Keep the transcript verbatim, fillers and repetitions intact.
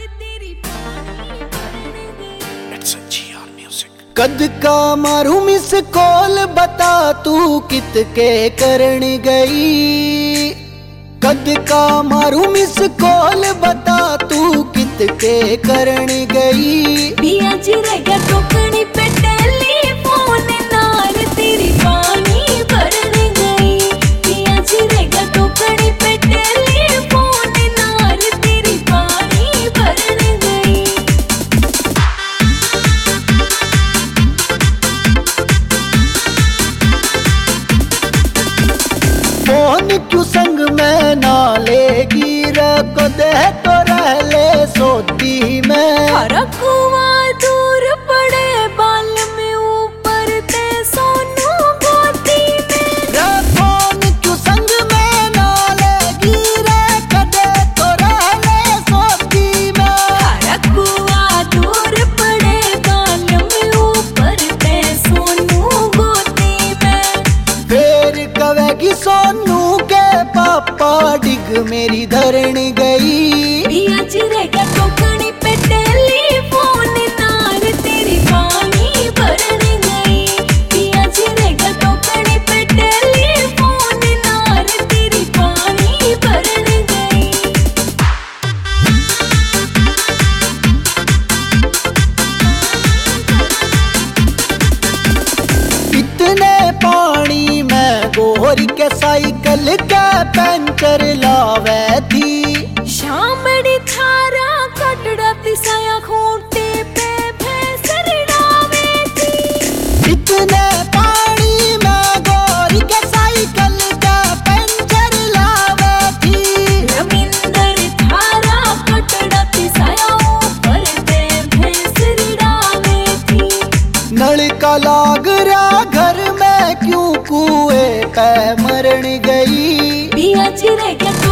कद का मारू मिस कॉल बता तू कित के करण गई। कद का मारू मिस कॉल बता तू कित के करण गई। पिया जी रहेगा टोकनी पे टेलीफोन नार तेरी पानी भरन गई। पिया जी रहेगा टोकनी पे टेलीफोन नार तेरी पानी भरन गई। फोन क्यों संग में ना लेगी रख दे तो रह ले सोती में। हरा कुआं दूर पड़े बाल में ऊपर ते सोनू गोदी में। फोन क्यों संग में ना लेगी रख दे तो रह ले सोती में। हरा कुआं दूर पड़े बाल में ऊपर ते सोनू गोदी में। फिर कवेगी सोनू के पापा डिग मेरी धरण गई। पिया जी रहेगा टोकनी पे टेलीफोन नार तेरी पानी भरन गई। पिया जी रहेगा टोकनी पे टेलीफोन नार तेरी पानी भरन गई। इतने पानी में गोरी के साइकिल का पंचर लावे थी। शामड़ी थारा कटड़ा तिसाया खूंटे पे भैंस रड़ावे थी। इतने पानी में गोरी के साइकिल का पंचर लावे थी। रविंदर थारा कटड़ा तिसाया ऊपर पे भैंस रड़ावे थी। नल का लाग रहा घर में क्यों कुएं पे मरण गई। पिया जी रहेगा